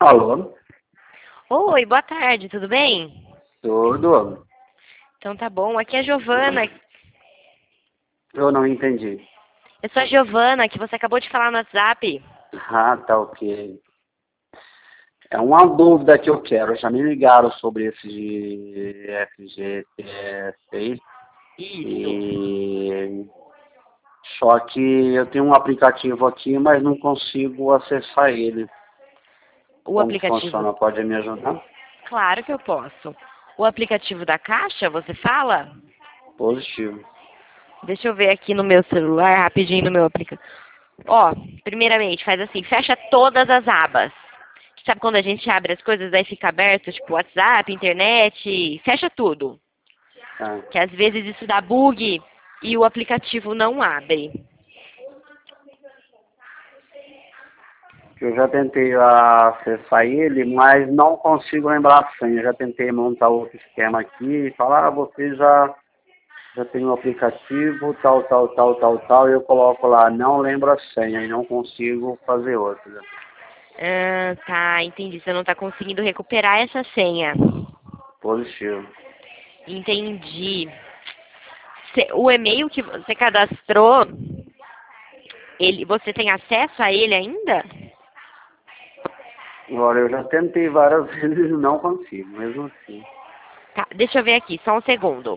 Alô? Oi, boa tarde, tudo bem? Tudo? Então tá bom, aqui é a Giovana. Eu não entendi. Eu sou a Giovana, que você acabou de falar no WhatsApp. Ah, tá ok. É uma dúvida que eu quero. Já me ligaram sobre esse de FGTS Isso. e só que eu tenho um aplicativo aqui, mas não consigo acessar ele. O Como que aplicativo, funciona? Pode me ajudar? claro que eu posso. O aplicativo da Caixa, você fala? Positivo. Deixa eu ver aqui no meu celular, rapidinho no meu aplicativo. Ó, primeiramente, faz assim, fecha todas as abas. Sabe quando a gente abre as coisas, aí fica aberto, tipo WhatsApp, internet, fecha tudo. Tá. Que às vezes isso dá bug e o aplicativo não abre. Eu já tentei acessar ele, mas não consigo lembrar a senha. Já tentei montar outro esquema aqui e falar, você já tem um aplicativo, tal, e eu coloco lá, não lembro a senha e não consigo fazer outra. Ah, tá, entendi. Você não está conseguindo recuperar essa senha. Positivo. Entendi. O e-mail que você cadastrou, você tem acesso a ele ainda? Agora, eu já tentei várias vezes e não consigo, mesmo assim. Tá, deixa eu ver aqui, só um segundo.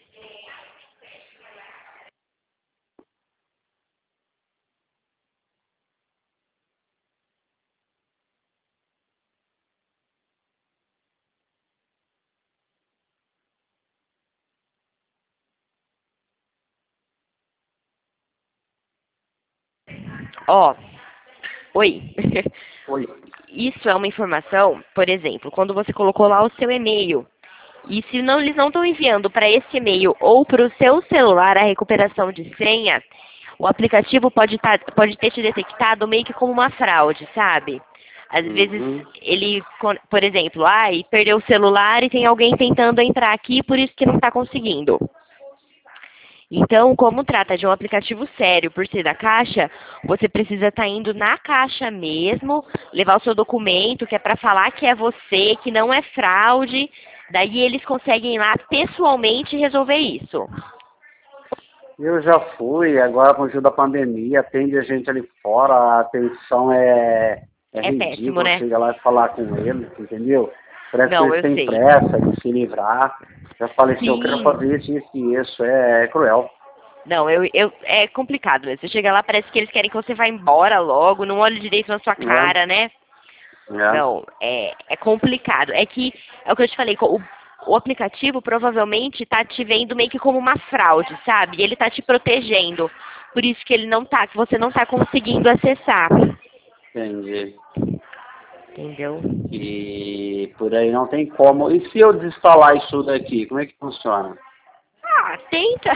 Ó, oi. Oi. Isso é uma informação, por exemplo, quando você colocou lá o seu e-mail. E se não, eles não estão enviando para esse e-mail ou para o seu celular a recuperação de senha, o aplicativo pode ter te detectado meio que como uma fraude, sabe? Às vezes Uhum. ele, por exemplo, perdeu o celular e tem alguém tentando entrar aqui, por isso que não está conseguindo. Então, como trata de um aplicativo sério por ser da Caixa, você precisa estar indo na Caixa mesmo, levar o seu documento, que é para falar que é você, que não é fraude. Daí eles conseguem ir lá pessoalmente resolver isso. Eu já fui, agora com o ajuda da pandemia, atende a gente ali fora, a atenção é É péssimo, ridícula, né? chega lá e falar com eles, entendeu? Parece que Não, eles eu têm sei. pressa de se livrar. Já falei assim, eu quero Sim. fazer isso, isso e isso, é cruel. Não, é complicado mesmo. Você chega lá, parece que eles querem que você vá embora logo, não olhe direito na sua cara, É, né? é. Não, é complicado. É que, é o que eu te falei, o aplicativo provavelmente está te vendo meio que como uma fraude, sabe? E ele está te protegendo. Por isso que ele não tá, que você não está conseguindo acessar. Entendi. Entendeu? E por aí não tem como. E se eu desinstalar isso daqui, como é que funciona? Ah, tenta.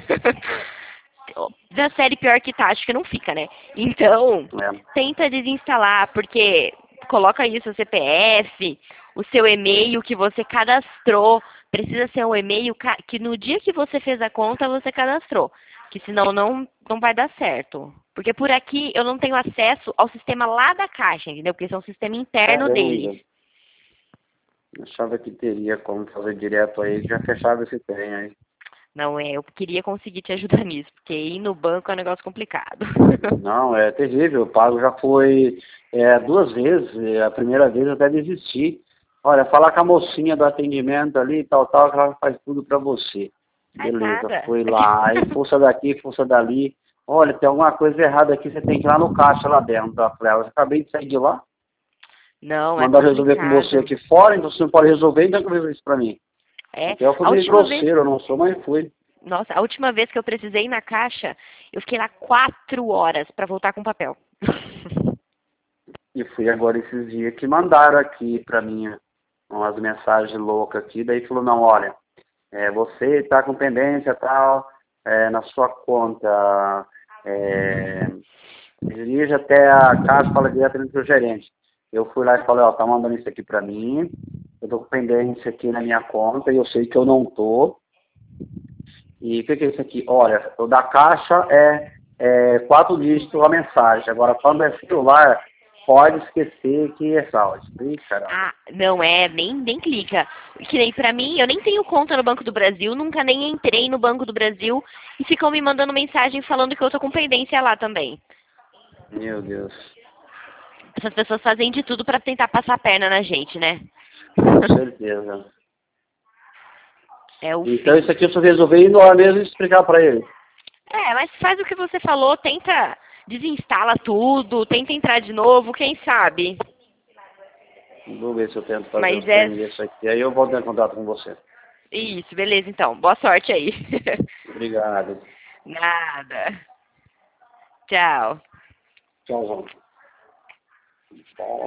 Da série pior que tá, acho que não fica, né? Então, É, tenta desinstalar, porque coloca aí o seu CPF, o seu e-mail que você cadastrou. Precisa ser um e-mail que no dia que você fez a conta você cadastrou. Que senão não vai dar certo. Porque por aqui eu não tenho acesso ao sistema lá da Caixa, entendeu? Porque esse é um sistema interno deles. caramba. Achava que teria como fazer direto aí, já fechava esse trem aí. Não é, eu queria conseguir te ajudar nisso, porque ir no banco é um negócio complicado. Não, é terrível. O pago já foi duas vezes. A primeira vez eu até desisti. Olha, falar com a mocinha do atendimento ali, tal, que ela faz tudo para você. Faz Beleza, nada. fui lá. Aí força daqui, força dali. Olha, tem alguma coisa errada aqui, você tem que ir lá no caixa lá dentro. Eu falei, eu acabei de sair de lá. Não, é Mandar resolver com você complicado. aqui fora, então você não pode resolver, então resolver isso pra mim. É, Até eu fui a meio última vez, grosseiro, eu não sou, mas fui. nossa, a última vez que eu precisei ir na caixa, eu fiquei lá 4 horas para voltar com papel. E fui agora esses dias que mandaram aqui pra mim umas mensagens loucas aqui, daí falou, não, olha, você está com pendência tal, na sua conta, é, dirija até a casa, fala diretamente com o gerente. Eu fui lá e falei, ó, tá mandando isso aqui pra mim, eu tô com pendência aqui na minha conta e eu sei que eu não tô. E o que é isso aqui? Olha, o da caixa é 4 dígitos a mensagem. Agora, quando é celular, pode esquecer que é fraude. Ih, caramba. Ah, não é, nem clica. Que nem pra mim, eu nem tenho conta no Banco do Brasil, nunca nem entrei no Banco do Brasil e ficam me mandando mensagem falando que eu tô com pendência lá também. Meu Deus. Essas pessoas fazem de tudo pra tentar passar a perna na gente, né? Com certeza. É o Então fim. isso aqui eu só resolvi indo lá mesmo e explicar pra ele. É, mas faz o que você falou, tenta desinstala tudo, tenta entrar de novo, quem sabe? Vou ver se eu tento fazer Mas os é trem isso aqui. Aí eu volto em contato com você. isso, beleza então. Boa sorte aí. Obrigado. Nada. Tchau. Tchau.